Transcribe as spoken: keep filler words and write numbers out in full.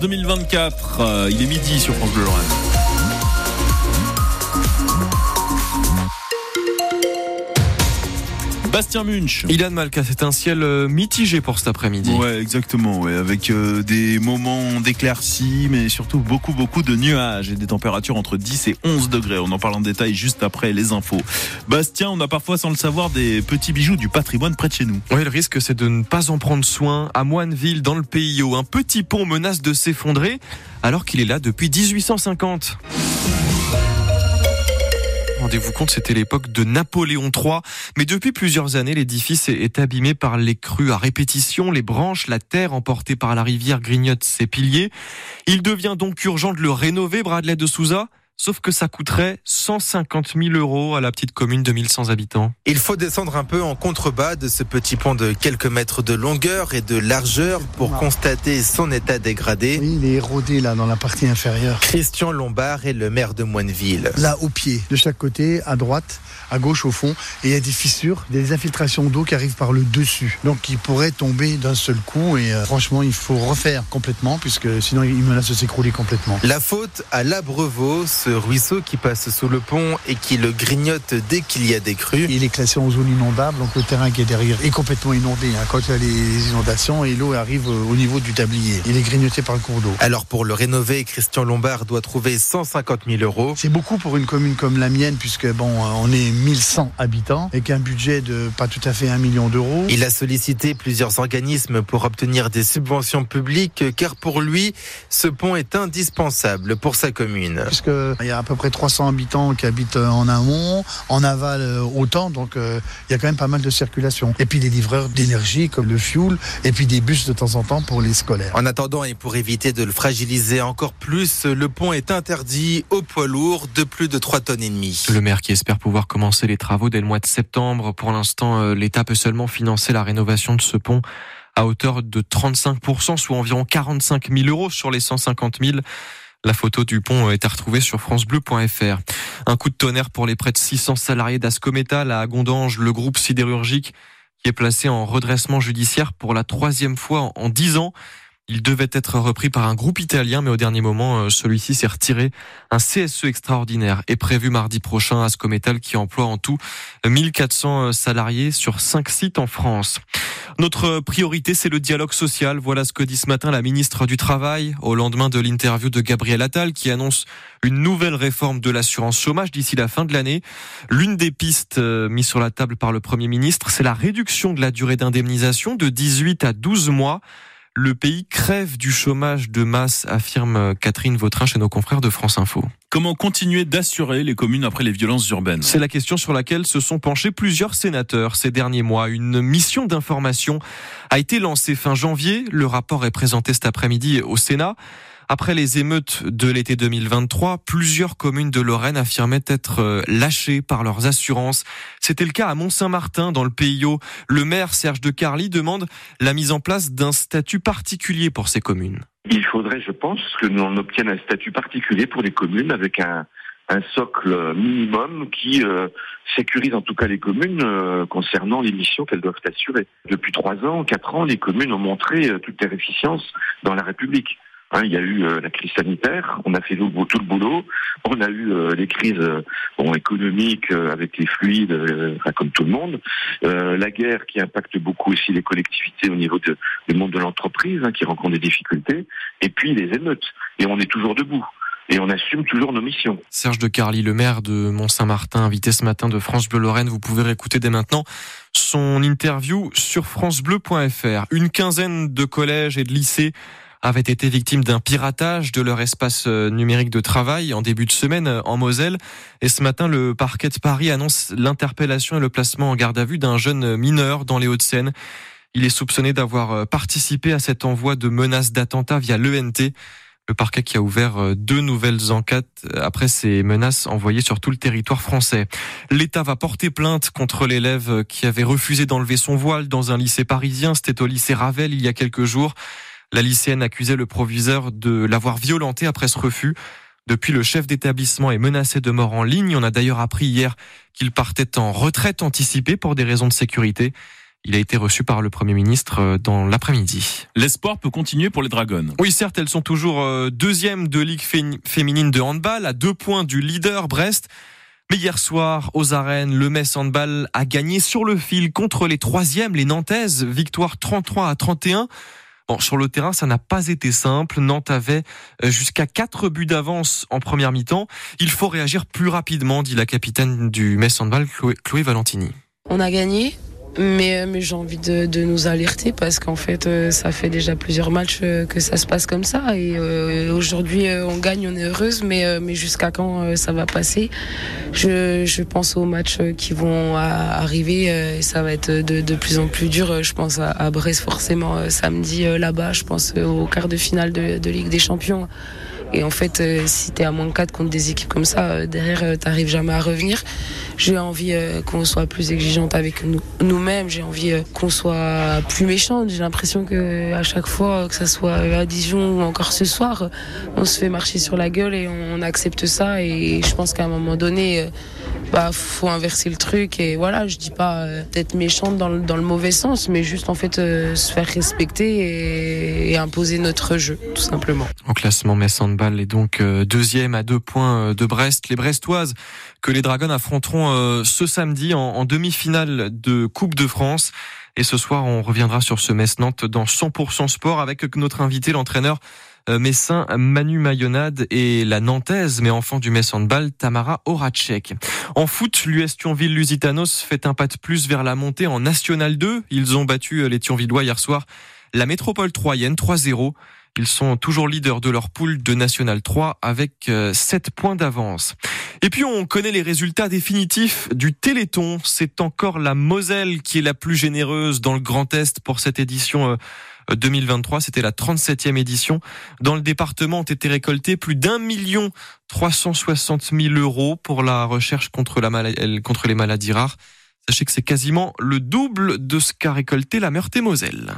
deux mille vingt-quatre. Euh, il est midi sur France Bleu Lorraine. Bastien Munch. Ilan Malka, c'est un ciel mitigé pour cet après-midi. Ouais, exactement, ouais, avec euh, des moments d'éclaircies, mais surtout beaucoup, beaucoup de nuages et des températures entre dix et onze degrés. On en parle en détail juste après les infos. Bastien, on a parfois, sans le savoir, des petits bijoux du patrimoine près de chez nous. Oui, le risque, c'est de ne pas en prendre soin. À Moineville, dans le Pays Haut, un petit pont menace de s'effondrer alors qu'il est là depuis dix-huit cent cinquante. Rendez-vous compte, c'était l'époque de Napoléon trois. Mais depuis plusieurs années, l'édifice est abîmé par les crues à répétition. Les branches, la terre emportée par la rivière grignote ses piliers. Il devient donc urgent de le rénover, Bradley de Souza. Sauf que ça coûterait cent cinquante mille euros à la petite commune de mille cent habitants. Il faut descendre un peu en contrebas de ce petit pont de quelques mètres de longueur et de largeur pour constater son état dégradé. Oui, il est érodé là dans la partie inférieure. Christian Lombard est le maire de Moineville. Là, au pied, de chaque côté, à droite, à gauche au fond, et il y a des fissures, des infiltrations d'eau qui arrivent par le dessus. Donc qui pourraient tomber d'un seul coup et euh, franchement, il faut refaire complètement puisque sinon il menace de s'écrouler complètement. La faute à l'Abrevaux, ce ruisseau qui passe sous le pont et qui le grignote dès qu'il y a des crues. Il est classé en zone inondable, donc le terrain qui est derrière est complètement inondé. Hein, quand il y a les inondations et l'eau arrive au niveau du tablier. Il est grignoté par le cours d'eau. Alors pour le rénover, Christian Lombard doit trouver cent cinquante mille euros. C'est beaucoup pour une commune comme la mienne puisque bon, on est mille cent habitants et qu'un budget de pas tout à fait un million d'euros. Il a sollicité plusieurs organismes pour obtenir des subventions publiques car pour lui, ce pont est indispensable pour sa commune. Puisque il y a à peu près trois cents habitants qui habitent en amont, en aval autant, donc euh, il y a quand même pas mal de circulation. Et puis des livreurs d'énergie comme le fuel, et puis des bus de temps en temps pour les scolaires. En attendant et pour éviter de le fragiliser encore plus, le pont est interdit aux poids lourds de plus de trois tonnes et demie. Le maire qui espère pouvoir commencer les travaux dès le mois de septembre. Pour l'instant, l'État peut seulement financer la rénovation de ce pont à hauteur de trente-cinq pour cent, soit environ quarante-cinq mille euros sur les cent cinquante mille. La photo du pont est à retrouver sur francebleu point f r. Un coup de tonnerre pour les près de six cents salariés d'Ascométal à Agondange, le groupe sidérurgique qui est placé en redressement judiciaire pour la troisième fois en dix ans. Il devait être repris par un groupe italien, mais au dernier moment, celui-ci s'est retiré. Un C S E extraordinaire est prévu mardi prochain à Ascométal qui emploie en tout mille quatre cents salariés sur cinq sites en France. Notre priorité, c'est le dialogue social. Voilà ce que dit ce matin la ministre du Travail au lendemain de l'interview de Gabriel Attal qui annonce une nouvelle réforme de l'assurance chômage d'ici la fin de l'année. L'une des pistes mises sur la table par le Premier ministre, c'est la réduction de la durée d'indemnisation de dix-huit à douze mois. Le pays crève du chômage de masse, affirme Catherine Vautrin chez nos confrères de France Info. Comment continuer d'assurer les communes après les violences urbaines ? C'est la question sur laquelle se sont penchés plusieurs sénateurs ces derniers mois. Une mission d'information a été lancée fin janvier. Le rapport est présenté cet après-midi au Sénat. Après les émeutes de l'été deux mille vingt-trois, plusieurs communes de Lorraine affirmaient être lâchées par leurs assurances. C'était le cas à Mont-Saint-Martin, dans le Pays Haut. Le maire Serge de Carly demande la mise en place d'un statut particulier pour ces communes. Il faudrait, je pense, que l'on obtienne un statut particulier pour les communes avec un, un socle minimum qui euh, sécurise en tout cas les communes euh, concernant les missions qu'elles doivent assurer. Depuis trois ans, quatre ans, les communes ont montré euh, toute leur efficience dans la République. Hein, il y a eu euh, la crise sanitaire, on a fait tout, tout le boulot, on a eu euh, les crises euh, bon, économiques euh, avec les fluides, euh, enfin, comme tout le monde, euh, la guerre qui impacte beaucoup aussi les collectivités au niveau de, du monde de l'entreprise, hein, qui rencontrent des difficultés, et puis les émeutes. Et on est toujours debout. Et on assume toujours nos missions. Serge de Carly, le maire de Mont-Saint-Martin, invité ce matin de France Bleu Lorraine. Vous pouvez réécouter dès maintenant son interview sur francebleu point f r. Une quinzaine de collèges et de lycées avaient été victimes d'un piratage de leur espace numérique de travail en début de semaine en Moselle. Et ce matin, le parquet de Paris annonce l'interpellation et le placement en garde à vue d'un jeune mineur dans les Hauts-de-Seine. Il est soupçonné d'avoir participé à cet envoi de menaces d'attentat via l'E N T. Le parquet qui a ouvert deux nouvelles enquêtes après ces menaces envoyées sur tout le territoire français. L'État va porter plainte contre l'élève qui avait refusé d'enlever son voile dans un lycée parisien. C'était au lycée Ravel il y a quelques jours. La lycéenne accusait le proviseur de l'avoir violentée après ce refus. Depuis, le chef d'établissement est menacé de mort en ligne. On a d'ailleurs appris hier qu'il partait en retraite anticipée pour des raisons de sécurité. Il a été reçu par le Premier ministre dans l'après-midi. L'espoir peut continuer pour les Dragons. Oui, certes, elles sont toujours deuxième de Ligue féminine de handball, à deux points du leader Brest. Mais hier soir, aux arènes, le Metz Handball a gagné sur le fil contre les troisièmes, les Nantaises. Victoire trente-trois à trente et un. Bon, sur le terrain, ça n'a pas été simple. Nantes avait jusqu'à quatre buts d'avance en première mi-temps. Il faut réagir plus rapidement, dit la capitaine du Metz Handball, Chloé, Chloé Valentini. On a gagné. Mais, mais j'ai envie de, de nous alerter parce qu'en fait, euh, ça fait déjà plusieurs matchs euh, que ça se passe comme ça. Et euh, aujourd'hui, euh, on gagne, on est heureuse, mais, euh, mais jusqu'à quand euh, ça va passer? Je, je pense aux matchs qui vont à, arriver. Euh, et ça va être de, de plus en plus dur. Je pense à, à Brest forcément euh, samedi euh, là-bas. Je pense euh, au quart de finale de, de Ligue des Champions. Et en fait, euh, si t'es à moins quatre contre des équipes comme ça, euh, derrière, euh, t'arrives jamais à revenir. J'ai envie euh, qu'on soit plus exigeante avec nous, nous-mêmes. J'ai envie euh, qu'on soit plus méchante. J'ai l'impression que à chaque fois, que ça soit à Dijon ou encore ce soir, on se fait marcher sur la gueule et on, on accepte ça. Et je pense qu'à un moment donné, euh, bah, faut inverser le truc. Et voilà, je dis pas euh, d'être méchante dans le, dans le mauvais sens, mais juste en fait euh, se faire respecter et, et imposer notre jeu, tout simplement. En classement, Metz Handball est donc deuxième à deux points de Brest. Les Brestoises que les Dragons affronteront ce samedi en, en demi-finale de Coupe de France. Et ce soir, on reviendra sur ce Metz-Nantes dans cent pour cent sport avec notre invité, l'entraîneur messin Manu Mayonade et la Nantaise, mais enfant du Metz Handball, Tamara Horacek. En foot, l'U S Thionville-Lusitanos fait un pas de plus vers la montée en National deux. Ils ont battu les Thionvillois hier soir, la métropole troyenne, trois zéro. Ils sont toujours leaders de leur poule de National trois avec sept points d'avance. Et puis on connaît les résultats définitifs du Téléthon. C'est encore la Moselle qui est la plus généreuse dans le Grand Est pour cette édition deux mille vingt-trois. C'était la trente-septième édition. Dans le département ont été récoltés plus d'un million trois cent soixante mille euros pour la recherche contre, la mal- contre les maladies rares. Sachez que c'est quasiment le double de ce qu'a récolté la Meurthe-et-Moselle.